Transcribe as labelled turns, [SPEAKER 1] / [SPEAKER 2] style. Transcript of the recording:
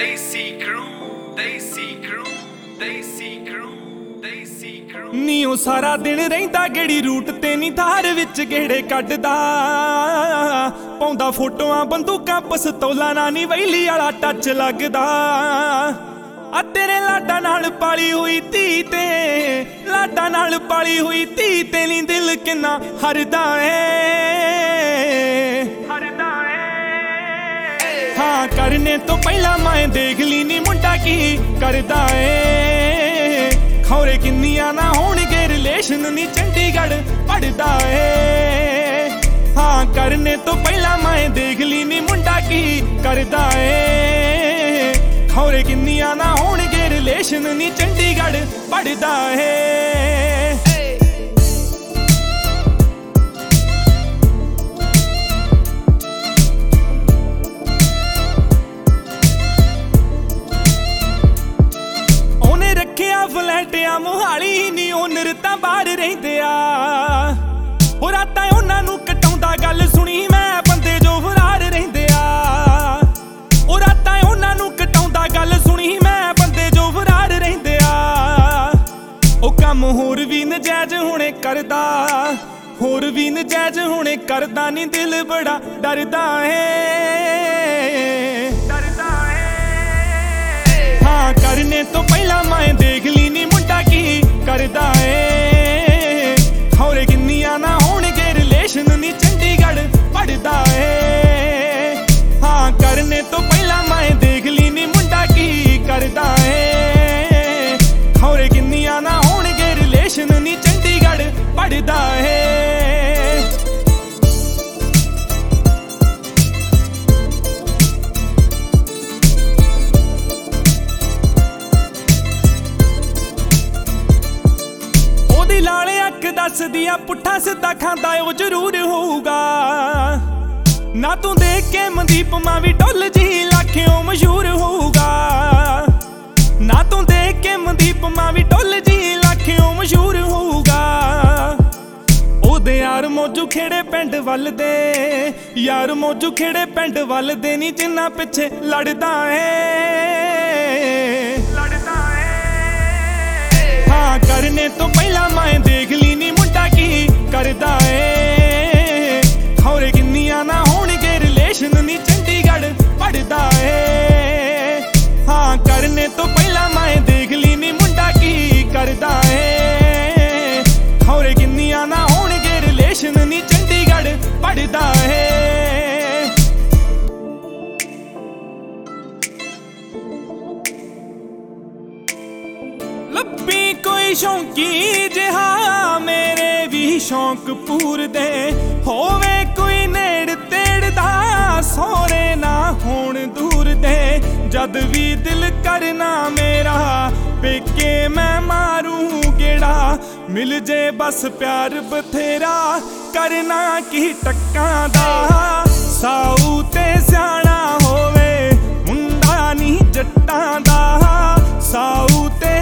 [SPEAKER 1] ਨੀਓ ਸਾਰਾ ਦਿਨ ਰਹਿੰਦਾ ਗੇੜੀ ਰੂਟ ਤੇ ਨੀ ਧਾਰ ਵਿੱਚ ਗੇੜੇ ਕੱਢਦਾ ਪਾਉਂਦਾ ਫੋਟੋਆਂ ਬੰਦੂਕਾਂ ਪਸਤੌਲਾਂ ਨਾਲ ਨੀ ਵੈਲੀ ਵਾਲਾ ਟੱਚ ਲੱਗਦਾ ਆ ਤੇਰੇ ਲਾਡਾ ਨਾਲ ਪਾਲੀ ਹੋਈ ਧੀ ਤੇ ਲਾਡਾ ਨਾਲ ਪਾਲੀ ਹੋਈ ਧੀ ਤੇ ਨੀ ਦਿਲ ਕਿੰਨਾ ਹਰਦਾ हाँ करने तो पहला मैं देख ली नी मुंडा की करदा ए खौरे किन्नियां ना होणगे रिलेशन नी चंडीगढ़ पढ़दा ए हाँ करने तो पहला मैं देख ली नी मुंडा की करदा ए खौरे किन्नियां ना होणगे रिलेशन नी चंडीगढ़ पढ़दा ए ਫਲੈਟਿਆ ਮੋਹਾਲੀ ਨੀ ਓਨਰ ਤਾਂ ਬਾਹਰ ਰਹਿੰਦੇ ਆ ਉਹ ਰਾਤਾਂ ਉਹਨਾਂ ਨੂੰ ਕਟਾਉਂਦਾ ਗੱਲ ਸੁਣੀ ਮੈਂ ਬੰਦੇ ਜੋ ਫਰਾਰ ਰਹਿੰਦੇ ਆ ਉਹ ਰਾਤਾਂ ਉਹਨਾਂ ਨੂੰ ਕਟਾਉਂਦਾ ਗੱਲ ਸੁਣੀ ਮੈਂ ਬੰਦੇ ਜੋ ਫਰਾਰ ਰਹਿੰਦੇ ਆ ਉਹ ਕੰਮ ਹੋਰ ਵੀ ਨਜਾਇਜ਼ ਹੁਣੇ ਕਰਦਾ ਹੋਰ ਵੀ ਨਜਾਇਜ਼ ਹੁਣੇ ਕਰਦਾ ਨੀ ਦਿਲ ਬੜਾ ਡਰਦਾ हाँ करने तो पहला मैं देख ली नी मुंडा की करदा ए खौरे किन्नियां ना होणगे रिलेशन नी चंडीगढ़ पढ़दा ए हाँ करने तो पहला मैं देख ली नी मुंडा की करदा ए खौरे किन्नियां ना होणगे रिलेशन नी चंडीगढ़ पढ़दा ए लाले अख दस दिया पुट्ठा सीधा खांदा ओ जरूर होऊगा ना तू देख के मनदीप मां भी डुल जी लाखियों मशहूर होऊगा ना तू देख के मनदीप मां भी डुल जी लाखियों मशहूर होऊगा ओदे यार मौजू खेड़े पिंड वल दे यार मौजू खेड़े पिंड वल दे नी जिन्ना पिछे लड़दा हाँ करने तो पहला मैं देख ली नी मुंडा की करदा ए खौरे किन्नियां ना होणगे रिलेशन नी चंडीगढ़ पढ़दा ए हाँ करने तो पहला मैं देख ली नी मुंडा की करदा ए खौरे किन्नियां ना होणगे रिलेशन नी चंडीगढ़ पढ़दा ए ਲੱਭੀ ਕੋਈ ਸ਼ੌਂਕੀ ਜਿਹਾ ਮੇਰੇ ਵੀ ਸ਼ੌਂਕ ਪੂਰਦੇ ਹੋਵੇ ਕੋਈ ਨੇੜ ਤੇੜ ਦਾ ਸੋਹਰੇ ਨਾ ਹੋਣ ਦੂਰ ਦੇ ਜਦ ਵੀ ਦਿਲ ਕਰਨਾ ਮੇਰਾ ਪੇਕੇ ਮੈਂ ਮਾਰੂ ਗੇੜਾ ਮਿਲ ਜੇ ਬਸ ਪਿਆਰ ਬਥੇਰਾ ਕਰਨਾ ਕੀ ਟੱਕਾਂ ਦਾ ਸਾਊ ਤੇ ਸਿਆਣਾ ਹੋਵੇ ਮੁੰਡਾ ਨਹੀਂ ਜੱਟਾਂ ਦਾ ਸਾਊ ਤੇ